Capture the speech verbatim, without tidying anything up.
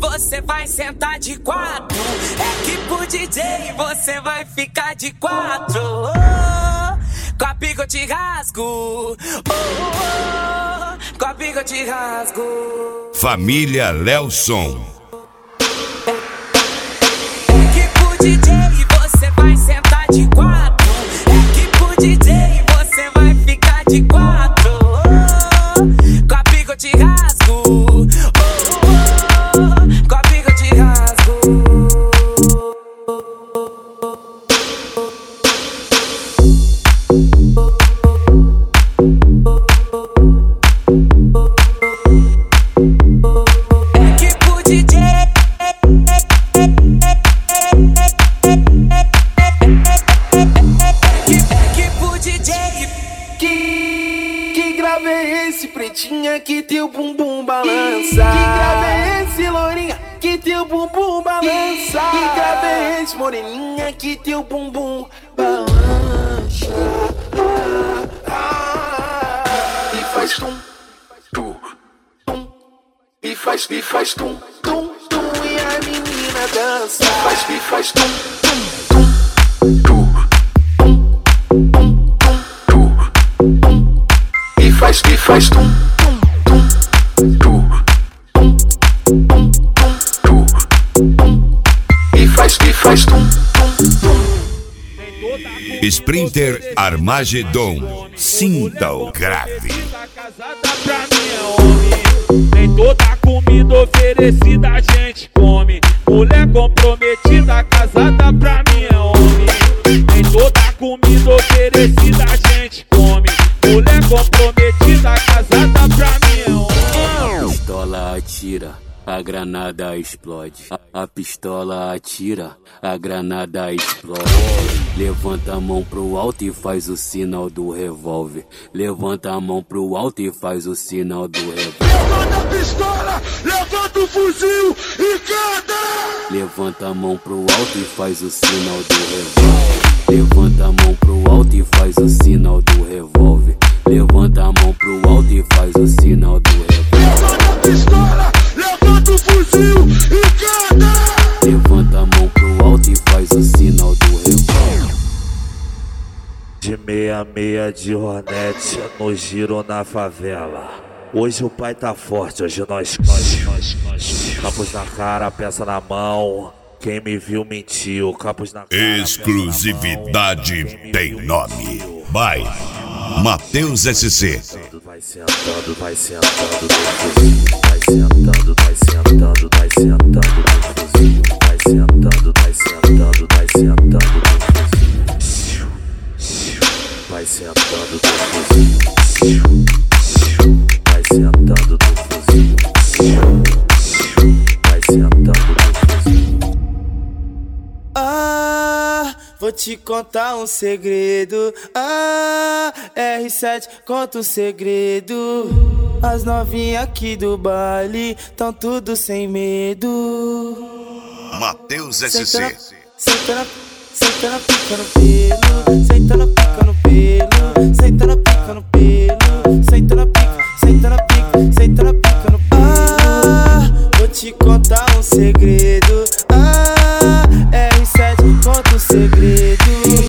você vai sentar de quatro. É que pro D J você vai ficar de quatro. Oh, com a pica eu te rasgo. Oh, oh, com a pica eu te rasgo. Família Lelson. É que pro D J você vai sentar de quatro. É que pro D J você vai ficar de quatro. Oh, com a pica eu te rasgo. Oh, oh, com a pica eu te rasgo. É que pro D J Que grave é esse, pretinha, que teu bumbum balança? Que grave é esse, lourinha, que teu bumbum balança? Que grave é esse, moreninha, que teu bumbum balança? Ah, ah, e faz tum, tum, tum, e faz, e faz tum, tum, tum, e a menina dança. E faz, e faz tum, tum, tum, tum. Faz, e faz tum, tum, tum, tum, tum, tum, tum, tum, e faz, e faz tum, tum, tum. Sprinter Armagedon. Sinta o grave. Nem toda comida oferecida a gente come. Mulher comprometida, casada pra mim é homem. Nem toda comida oferecida a gente come. Mulher comprometida, casada pra mim é homem. A pistola atira, a granada explode. A, a pistola atira, a granada explode. Levanta a mão pro alto e faz o sinal do revólver. Levanta a mão pro alto e faz o sinal do revólver. Levanta a pistola, levanta o fuzil e canta! Levanta a mão pro alto e faz o sinal do revólver. Levanta a mão pro alto e faz o sinal do revólver. Levanta a mão pro alto e faz o sinal do revólver. Levanta a pistola, levanta o fuzil e canta! Levanta a mão pro alto e faz o sinal do revólver. De meia meia de Hornet no giro na favela. Hoje o pai tá forte, hoje nós nós capuz na cara, peça na mão. Quem me viu mentiu, capuz na cara. Exclusividade tem nome. Vai, Matheus S C. Vai sentando, vai sentando, vai sentando, vai sentando, vai sentando, vai sentando, vai sentando, vai sentando, vai sentando do fuzil, vai sentando do fuzil, vai sentando do fuzil. Ah, vou te contar um segredo. Ah, R sete conta um segredo. As novinhas aqui do baile tão tudo sem medo. Matheus S C. Senta na, senta na pica no pelo. Senta